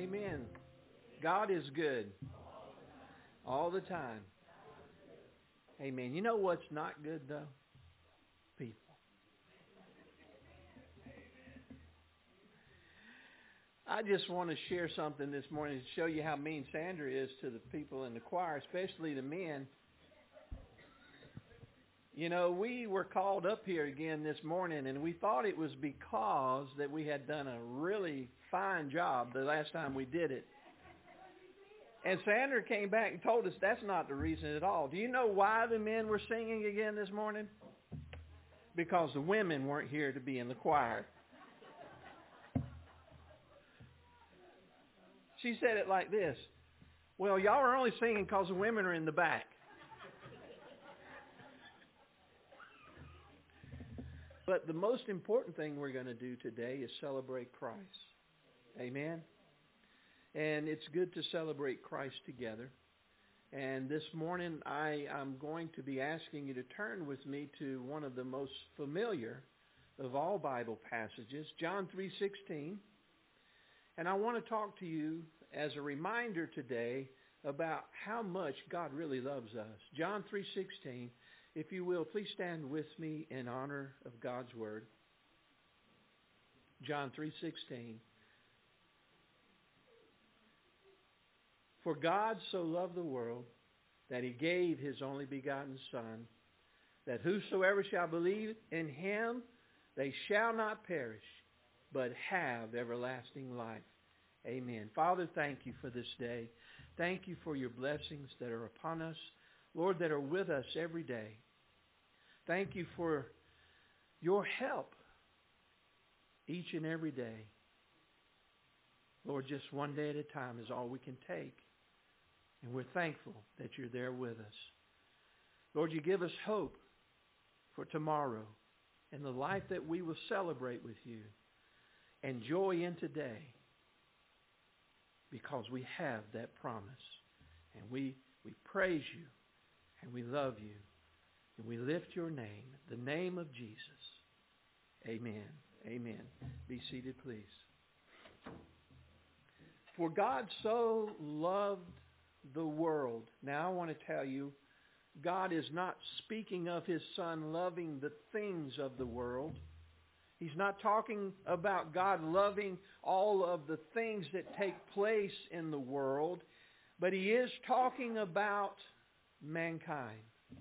Amen. God is good all the time. Amen. You know what's not good, though? People. I just want to share something this morning to show you how mean Sandra is to the people in the choir, especially the men. You know, we were called up here again this morning, and we thought it was because that we had done a really fine job the last time we did it. And Sandra came back and told us that's not the reason at all. Do you know why the men were singing again this morning? Because the women weren't here to be in the choir. She said it like this: well, y'all are only singing because the women are in the back. But the most important thing we're going to do today is celebrate Christ. Amen? And it's good to celebrate Christ together. And this morning I'm going to be asking you to turn with me to one of the most familiar of all Bible passages, John 3:16. And I want to talk to you as a reminder today about how much God really loves us. John 3:16. If you will, please stand with me in honor of God's Word. John 3:16. For God so loved the world that He gave His only begotten Son, that whosoever shall believe in Him, they shall not perish, but have everlasting life. Amen. Father, thank you for this day. Thank you for your blessings that are upon us, Lord, that are with us every day. Thank you for your help each and every day. Lord, just one day at a time is all we can take. And we're thankful that you're there with us. Lord, you give us hope for tomorrow and the life that we will celebrate with you and joy in today, because we have that promise. And we praise you and we love you. And we lift your name, the name of Jesus. Amen. Amen. Be seated, please. For God so loved the world. Now I want to tell you, God is not speaking of His Son loving the things of the world. He's not talking about God loving all of the things that take place in the world, but He is talking about mankind.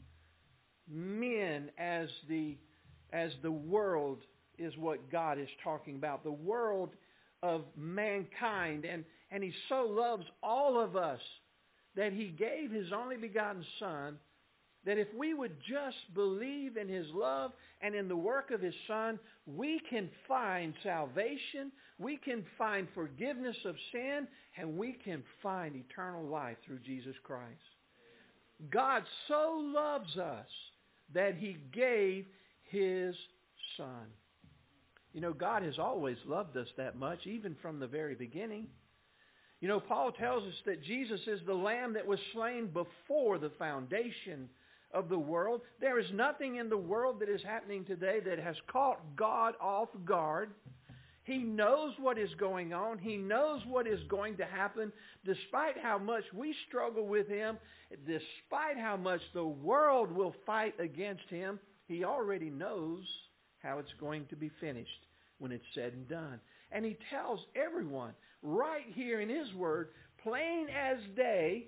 Men as the world is what God is talking about. The world of mankind. And He so loves all of us that He gave His only begotten Son, that if we would just believe in His love and in the work of His Son, we can find salvation, we can find forgiveness of sin, and we can find eternal life through Jesus Christ. God so loves us that He gave His Son. You know, God has always loved us that much, even from the very beginning. You know, Paul tells us that Jesus is the Lamb that was slain before the foundation of the world. There is nothing in the world that is happening today that has caught God off guard. He knows what is going on. He knows what is going to happen. Despite how much we struggle with Him, despite how much the world will fight against Him, He already knows how it's going to be finished when it's said and done. And He tells everyone right here in His Word, plain as day,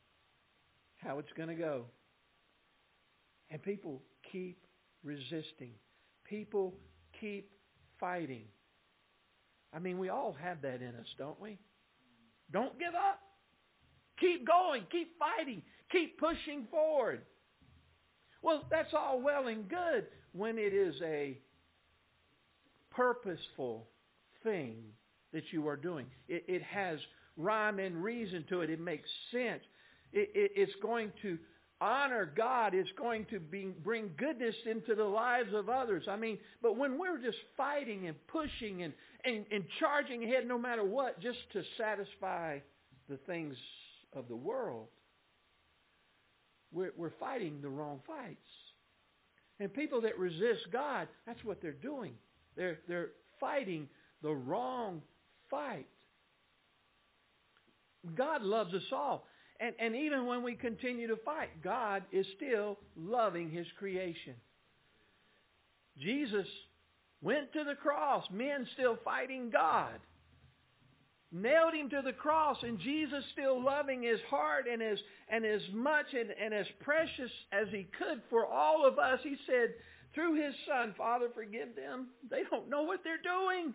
how it's going to go. And people keep resisting. People keep fighting. I mean, we all have that in us, don't we? Don't give up. Keep going. Keep fighting. Keep pushing forward. Well, that's all well and good when it is a purposeful thing that you are doing. It has rhyme and reason to it. It makes sense. It's going to honor God. It's going to bring goodness into the lives of others. I mean, but when we're just fighting and pushing and charging ahead no matter what, just to satisfy the things of the world, we're fighting the wrong fights. And people that resist God, that's what they're doing. They're fighting the wrong fight. God loves us all. And even when we continue to fight, God is still loving His creation. Jesus went to the cross, men still fighting God. Nailed Him to the cross, and Jesus still loving His heart and as much and as precious as He could for all of us. He said through His Son, Father, forgive them. They don't know what they're doing.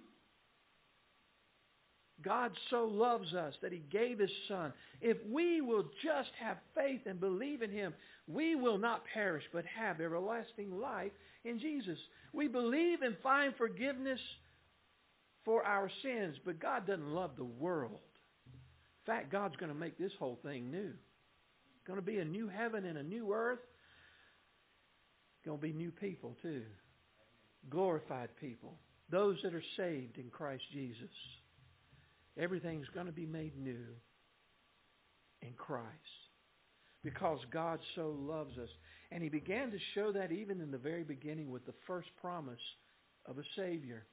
God so loves us that He gave His Son. If we will just have faith and believe in Him, we will not perish but have everlasting life in Jesus. We believe and find forgiveness for our sins, but God doesn't love the world. In fact, God's going to make this whole thing new. It's going to be a new heaven and a new earth. It's going to be new people too. Glorified people. Those that are saved in Christ Jesus. Everything's going to be made new in Christ. Because God so loves us. And He began to show that even in the very beginning with the first promise of a Savior.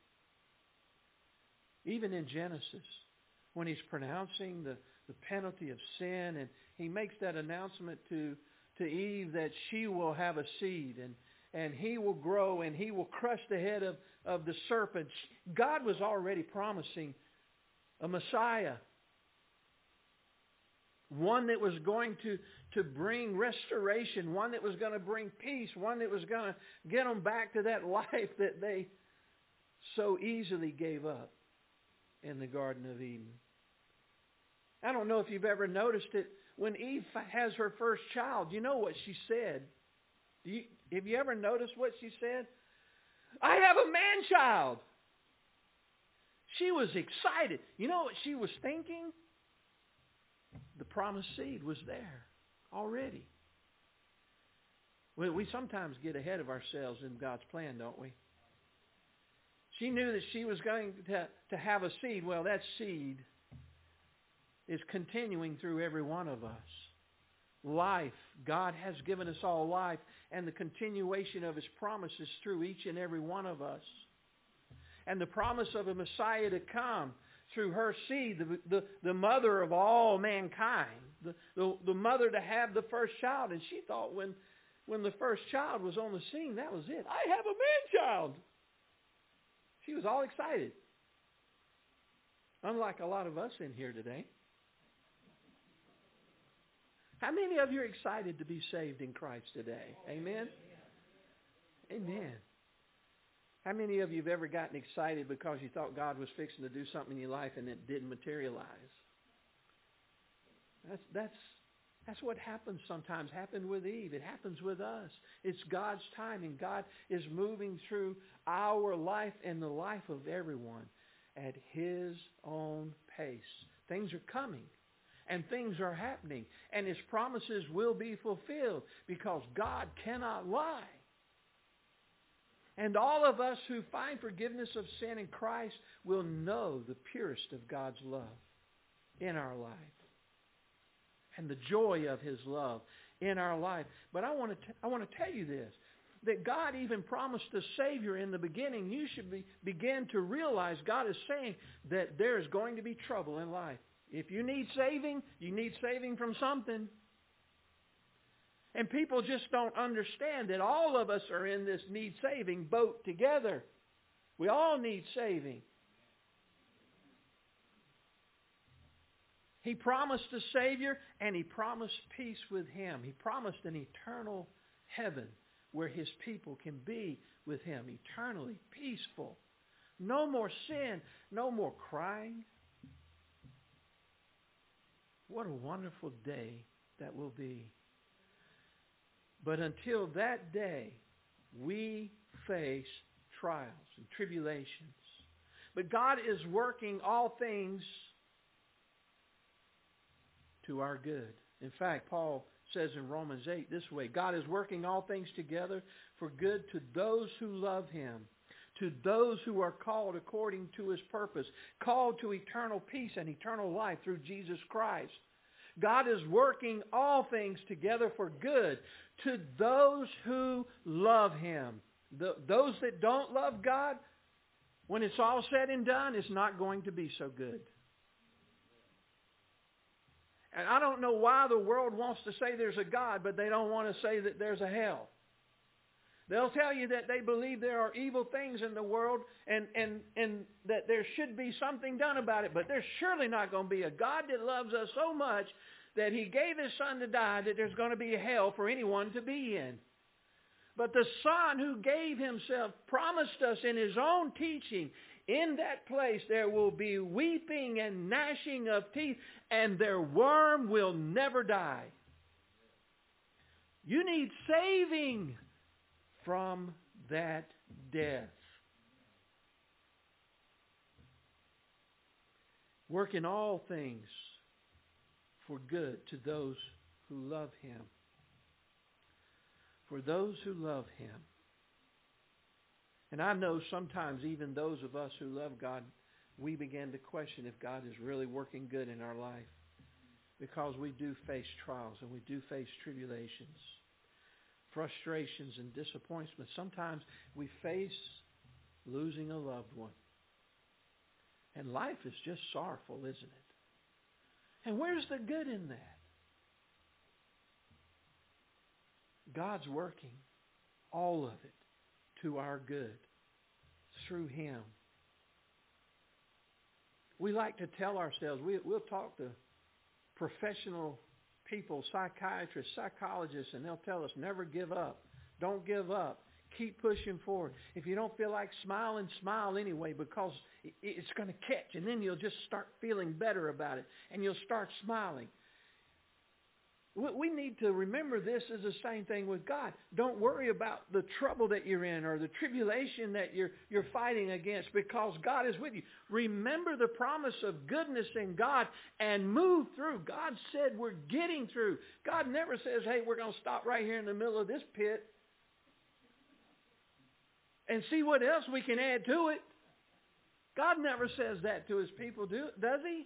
Even in Genesis, when He's pronouncing the penalty of sin, and He makes that announcement to Eve that she will have a seed, and he will grow, and he will crush the head of the serpent. God was already promising a Messiah, one that was going to bring restoration, one that was going to bring peace, one that was going to get them back to that life that they so easily gave up in the Garden of Eden. I don't know if you've ever noticed it. When Eve has her first child, you know what she said? Have you ever noticed what she said? I have a man-child. She was excited. You know what she was thinking? The promised seed was there already. We sometimes get ahead of ourselves in God's plan, don't we? She knew that she was going to have a seed. Well, that seed is continuing through every one of us. Life. God has given us all life, and the continuation of His promises through each and every one of us. And the promise of a Messiah to come through her seed, the mother of all mankind, the mother to have the first child. And she thought when the first child was on the scene, that was it. I have a man-child. She was all excited. Unlike a lot of us in here today. How many of you are excited to be saved in Christ today? Amen? Amen. How many of you have ever gotten excited because you thought God was fixing to do something in your life and it didn't materialize? That's what happens sometimes. Happened with Eve. It happens with us. It's God's time, and God is moving through our life and the life of everyone at His own pace. Things are coming, and things are happening, and His promises will be fulfilled because God cannot lie. And all of us who find forgiveness of sin in Christ will know the purest of God's love in our life. And the joy of His love in our life. But I want to tell you this, that God even promised a Savior in the beginning. You should begin to realize God is saying that there is going to be trouble in life. If you need saving from something. And people just don't understand that all of us are in this need saving boat together. We all need saving. He promised a Savior, and He promised peace with Him. He promised an eternal heaven where His people can be with Him eternally peaceful. No more sin, no more crying. What a wonderful day that will be. But until that day, we face trials and tribulations. But God is working all things to our good. In fact, Paul says in Romans 8 this way, God is working all things together for good to those who love Him, to those who are called according to His purpose, called to eternal peace and eternal life through Jesus Christ. God is working all things together for good to those who love Him. Those that don't love God, when it's all said and done, it's not going to be so good. And I don't know why the world wants to say there's a God, but they don't want to say that there's a hell. They'll tell you that they believe there are evil things in the world and that there should be something done about it. But there's surely not going to be a God that loves us so much that He gave His Son to die that there's going to be a hell for anyone to be in. But the Son who gave Himself promised us in His own teaching, in that place there will be weeping and gnashing of teeth, and their worm will never die. You need saving from that death. Working all things for good to those who love Him. For those who love Him. And I know sometimes even those of us who love God, we begin to question if God is really working good in our life. Because we do face trials and we do face tribulations, frustrations and disappointments. Sometimes we face losing a loved one. And life is just sorrowful, isn't it? And where's the good in that? God's working all of it to our good through Him. We like to tell ourselves, we'll talk to professional people, psychiatrists, psychologists, and they'll tell us, never give up. Don't give up. Keep pushing forward. If you don't feel like smiling, smile anyway, because it's going to catch, and then you'll just start feeling better about it, and you'll start smiling. We need to remember this is the same thing with God. Don't worry about the trouble that you're in or the tribulation that you're fighting against, because God is with you. Remember the promise of goodness in God and move through. God said we're getting through. God never says, hey, we're going to stop right here in the middle of this pit and see what else we can add to it. God never says that to His people, does He?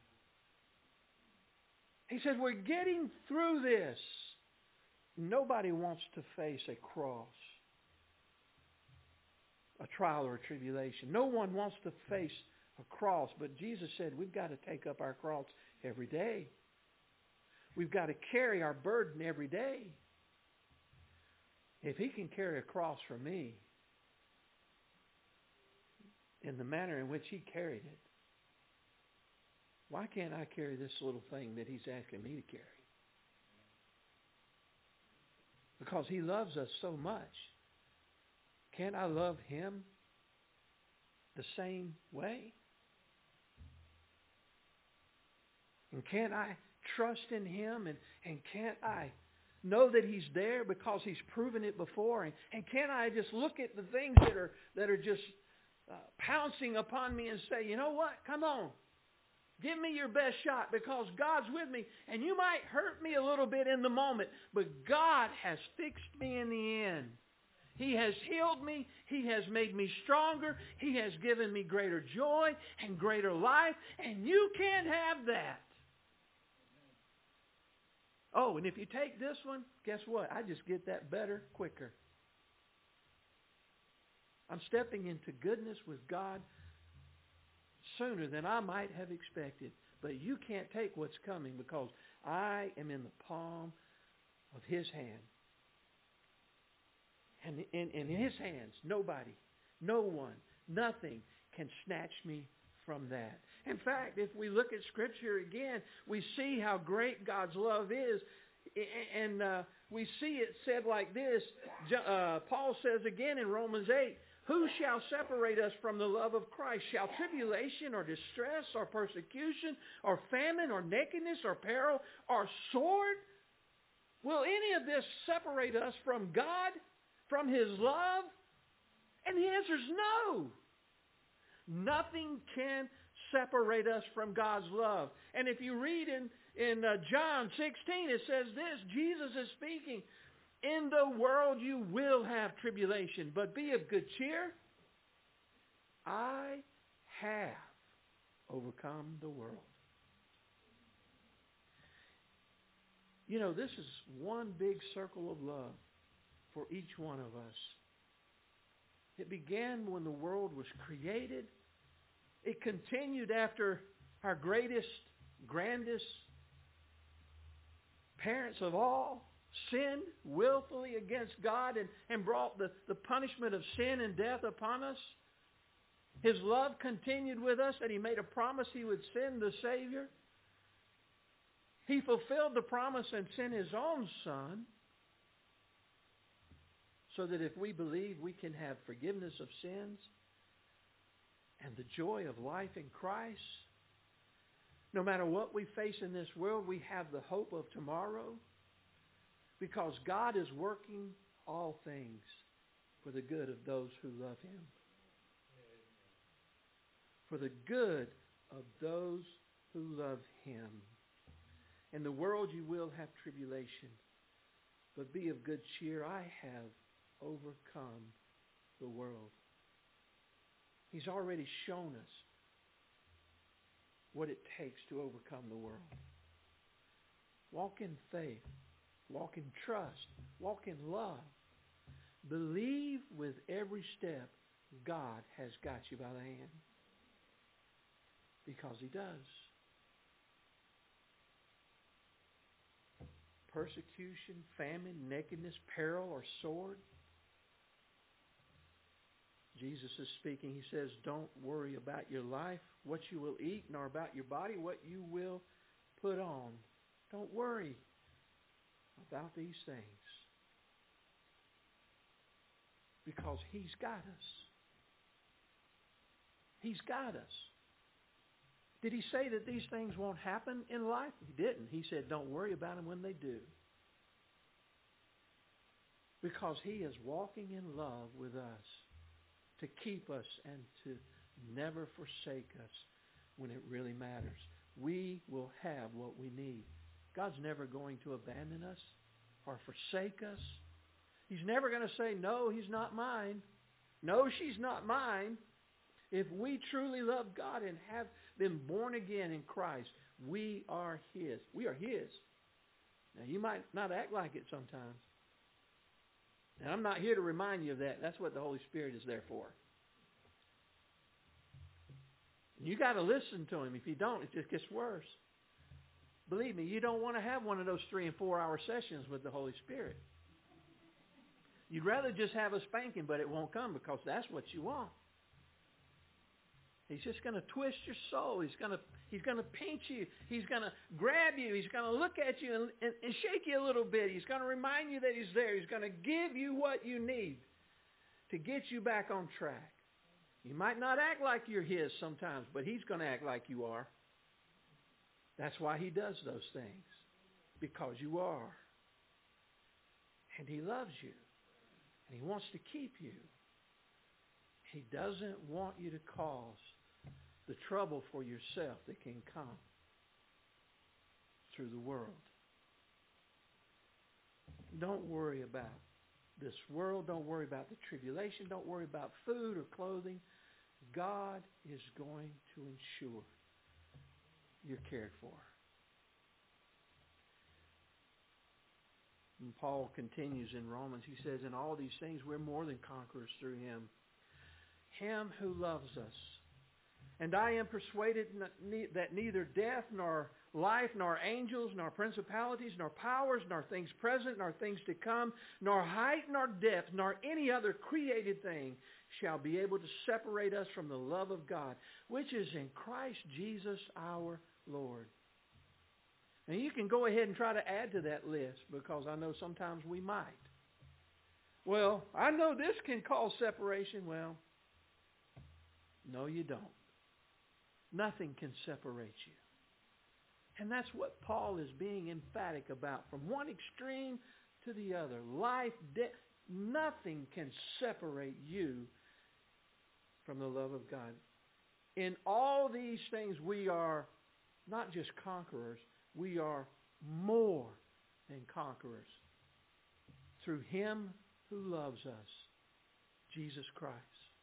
He said, we're getting through this. Nobody wants to face a cross, a trial or a tribulation. No one wants to face a cross, but Jesus said we've got to take up our cross every day. We've got to carry our burden every day. If He can carry a cross for me in the manner in which He carried it, why can't I carry this little thing that He's asking me to carry? Because He loves us so much. Can't I love Him the same way? And can't I trust in Him? And can't I know that He's there because He's proven it before? And can't I just look at the things that are just pouncing upon me and say, you know what? Come on. Give me your best shot, because God's with me. And you might hurt me a little bit in the moment, but God has fixed me in the end. He has healed me. He has made me stronger. He has given me greater joy and greater life. And you can't have that. Oh, and if you take this one, guess what? I just get that better quicker. I'm stepping into goodness with God sooner than I might have expected. But you can't take what's coming, because I am in the palm of His hand. And in His hands, nobody, no one, nothing can snatch me from that. In fact, if we look at Scripture again, we see how great God's love is. And we see it said like this. Paul says again in Romans 8, who shall separate us from the love of Christ? Shall tribulation or distress or persecution or famine or nakedness or peril or sword? Will any of this separate us from God, from His love? And the answer is no. Nothing can separate us from God's love. And if you read in John 16, it says this, Jesus is speaking. In the world you will have tribulation, but be of good cheer. I have overcome the world. You know, this is one big circle of love for each one of us. It began when the world was created. It continued after our greatest, grandest parents of all, sinned willfully against God and brought the punishment of sin and death upon us. His love continued with us, and He made a promise He would send the Savior. He fulfilled the promise and sent His own Son so that if we believe, we can have forgiveness of sins and the joy of life in Christ. No matter what we face in this world, we have the hope of tomorrow because God is working all things for the good of those who love Him. For the good of those who love Him. In the world you will have tribulation, but be of good cheer. I have overcome the world. He's already shown us what it takes to overcome the world. Walk in faith. Walk in trust. Walk in love. Believe with every step God has got you by the hand. Because He does. Persecution, famine, nakedness, peril, or sword. Jesus is speaking. He says, don't worry about your life, what you will eat, nor about your body, what you will put on. Don't worry about these things. Because He's got us. He's got us. Did He say that these things won't happen in life? He didn't. He said, don't worry about them when they do. Because He is walking in love with us to keep us and to never forsake us when it really matters. We will have what we need. God's never going to abandon us or forsake us. He's never going to say, no, He's not mine. No, she's not mine. If we truly love God and have been born again in Christ, we are His. We are His. Now, you might not act like it sometimes. And I'm not here to remind you of that. That's what the Holy Spirit is there for. And you got to listen to Him. If you don't, it just gets worse. Believe me, you don't want to have one of those 3 and 4 hour sessions with the Holy Spirit. You'd rather just have a spanking, but it won't come because that's what you want. He's just going to twist your soul. He's going to pinch you. He's going to grab you. He's going to look at you and shake you a little bit. He's going to remind you that He's there. He's going to give you what you need to get you back on track. You might not act like you're His sometimes, but He's going to act like you are. That's why He does those things, because you are. And He loves you, and He wants to keep you. He doesn't want you to cause the trouble for yourself that can come through the world. Don't worry about this world. Don't worry about the tribulation. Don't worry about food or clothing. God is going to ensure you're cared for. And Paul continues in Romans. He says, in all these things we're more than conquerors through Him who loves us. And I am persuaded that neither death, nor life, nor angels, nor principalities, nor powers, nor things present, nor things to come, nor height, nor depth, nor any other created thing shall be able to separate us from the love of God, which is in Christ Jesus our Lord. And you can go ahead and try to add to that list, because I know sometimes we might. Well, I know this can cause separation. Well, no, you don't. Nothing can separate you. And that's what Paul is being emphatic about. From one extreme to the other. Life, death, nothing can separate you from the love of God. In all these things, we are not just conquerors. We are more than conquerors. Through Him who loves us, Jesus Christ.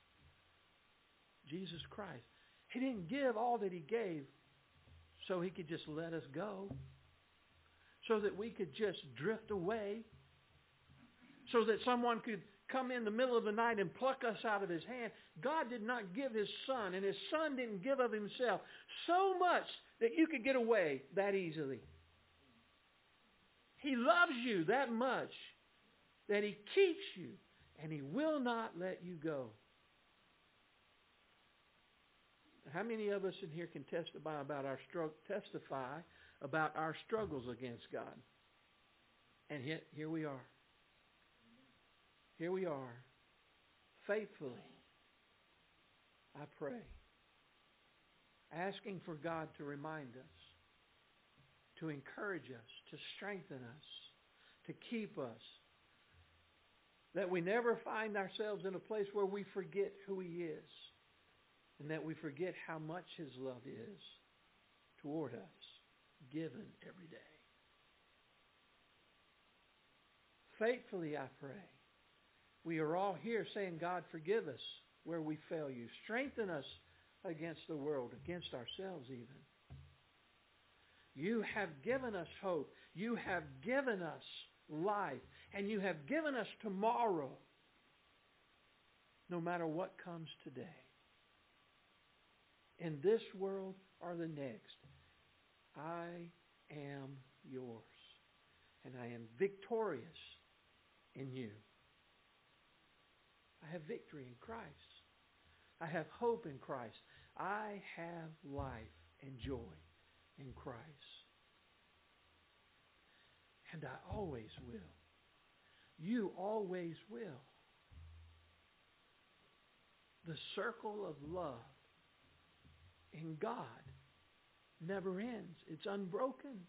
Jesus Christ. He didn't give all that He gave so He could just let us go, so that we could just drift away, so that someone could come in the middle of the night and pluck us out of His hand. God did not give His Son, and His Son didn't give of Himself so much that you could get away that easily. He loves you that much that He keeps you and He will not let you go. How many of us in here can testify about our struggles against God? And yet, here we are. Here we are, faithfully, I pray, asking for God to remind us, to encourage us, to strengthen us, to keep us, that we never find ourselves in a place where we forget who He is, and that we forget how much His love is toward us, given every day. Faithfully, I pray, we are all here saying, God, forgive us where we fail You. Strengthen us against the world, against ourselves even. You have given us hope. You have given us life. And You have given us tomorrow, no matter what comes today. In this world or the next, I am Yours. And I am victorious in You. I have victory in Christ. I have hope in Christ. I have life and joy in Christ. And I always will. You always will. The circle of love in God never ends. It's unbroken.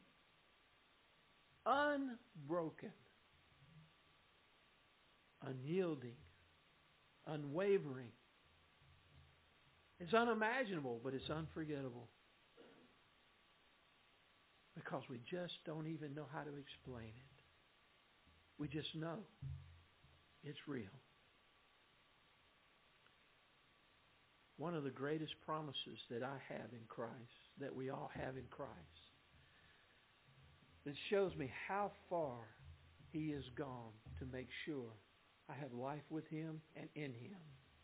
Unbroken. Unyielding. Unwavering. It's unimaginable, but it's unforgettable. Because we just don't even know how to explain it. We just know it's real. One of the greatest promises that I have in Christ, that we all have in Christ, that shows me how far He has gone to make sure I have life with Him and in Him.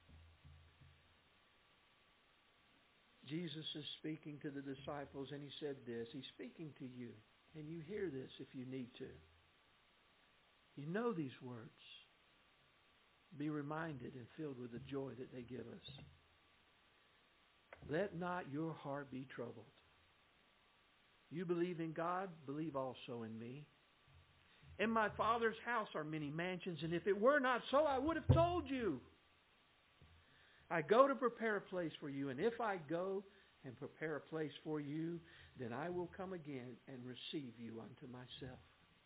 Jesus is speaking to the disciples, and He said this. He's speaking to you, and you hear this if you need to. You know these words. Be reminded and filled with the joy that they give us. Let not your heart be troubled. You believe in God, believe also in me. In my Father's house are many mansions, and if it were not so, I would have told you. I go to prepare a place for you, and if I go and prepare a place for you, then I will come again and receive you unto myself.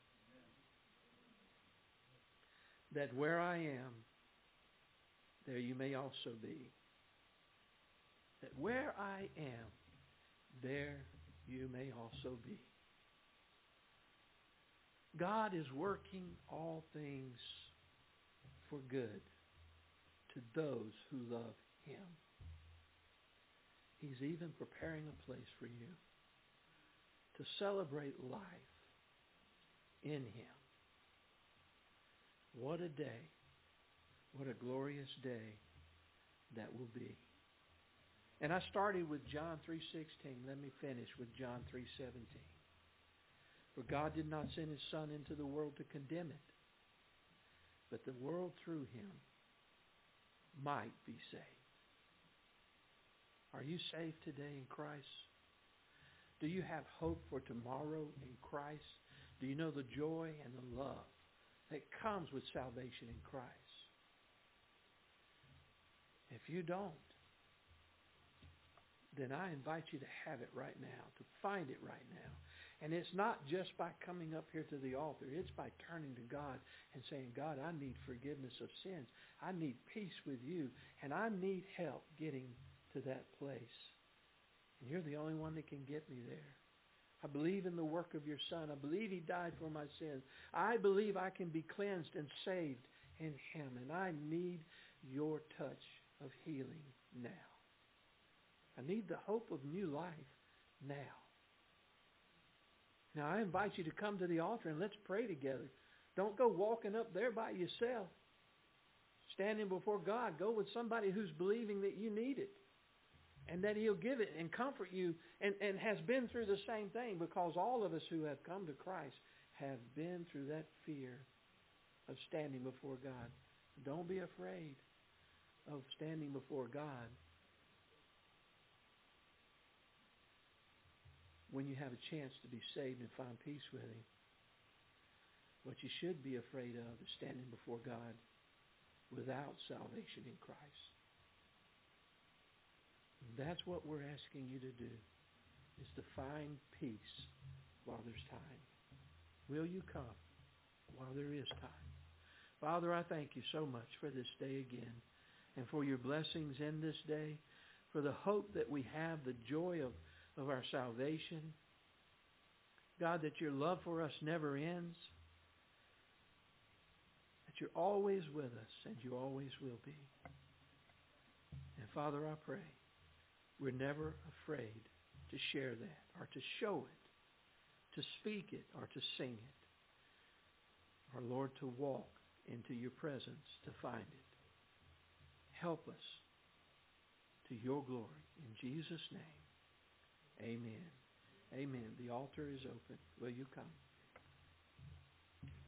That where I am, there you may also be. That where I am, there you may also be. God is working all things for good to those who love Him. He's even preparing a place for you to celebrate life in Him. What a day. What a glorious day that will be. And I started with John 3:16. Let me finish with John 3:17. For God did not send His Son into the world to condemn it, but the world through Him might be saved. Are you saved today in Christ? Do you have hope for tomorrow in Christ? Do you know the joy and the love that comes with salvation in Christ? If you don't, then I invite you to have it right now, to find it right now. And it's not just by coming up here to the altar. It's by turning to God and saying, God, I need forgiveness of sins. I need peace with You. And I need help getting to that place. And You're the only one that can get me there. I believe in the work of Your Son. I believe He died for my sins. I believe I can be cleansed and saved in Him. And I need Your touch of healing now. I need the hope of new life now. Now, I invite you to come to the altar and let's pray together. Don't go walking up there by yourself, standing before God. Go with somebody who's believing that you need it and that He'll give it and comfort you and has been through the same thing, because all of us who have come to Christ have been through that fear of standing before God. Don't be afraid of standing before God when you have a chance to be saved and find peace with Him. What you should be afraid of is standing before God without salvation in Christ. And that's what we're asking you to do, is to find peace while there's time. Will you come while there is time? Father, I thank you so much for this day again and for your blessings in this day, for the hope that we have, the joy of our salvation. God, that your love for us never ends, that you're always with us and you always will be. And Father, I pray we're never afraid to share that or to show it, to speak it or to sing it, or Lord, to walk into your presence to find it. Help us to your glory. In Jesus' name, amen. Amen. The altar is open. Will you come?